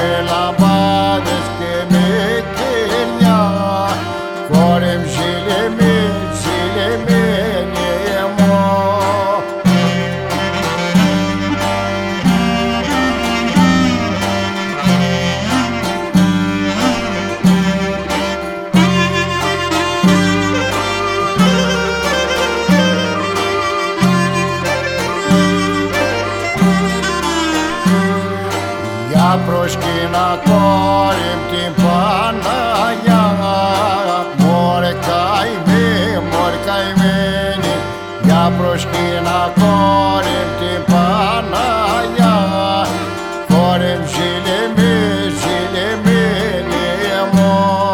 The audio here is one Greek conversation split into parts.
με λαμπάδες και με κελιά, κόρη μου ζηλεμένη μου. Για προσκύνα κόρη μ' την Παναγιά, μωρέ καημένη, για προσκύνα κόρη μ' την Παναγιά, κόρη μ' ζηλεμένη μου.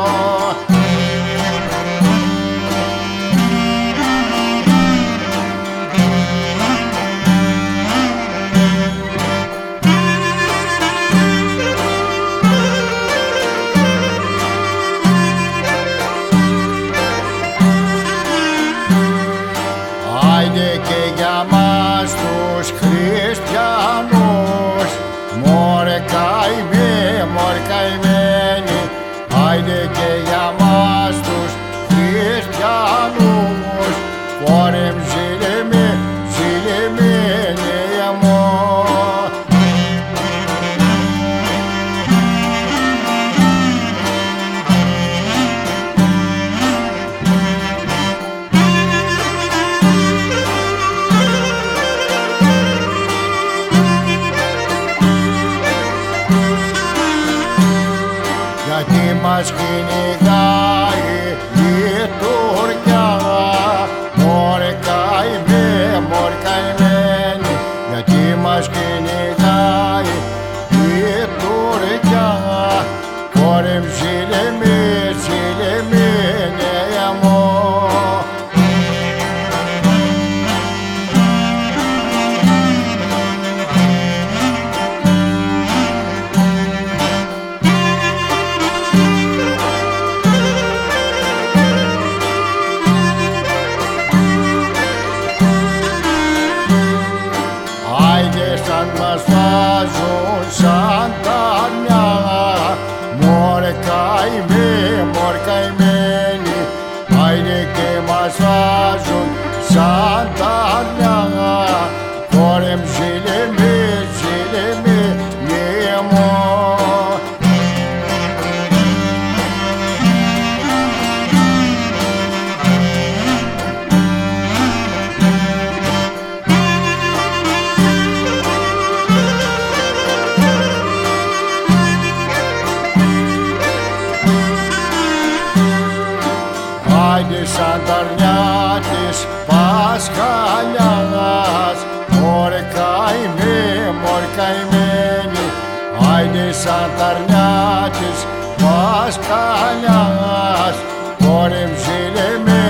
Άιντε και για μας τους χριστιανούς, μωρέ καημένοι, άιντε και για μας τους χριστιανούς, κόρη μ' ζηλεμένη μου. Γιατί μας κυνηγάει η Τουρκιά, μωρέ καημένοι, γιατί μας κυνηγάει η Τουρκιά, κόρη μ' ζηλεμένη μου. Σαν μας βάζουν σαν τα αρνιά, μωρέ καημένοι, άιντε και μας βάζουν σαν τα αρνιά, κόρη μ' ζηλεμένη μου. Άιντε σαν τα αρνιά της Πασχαλιάς, μωρέ καημένοι, άιντε σαν τα αρνιά της Πασχαλιάς, κόρη μ' ζηλεμένη.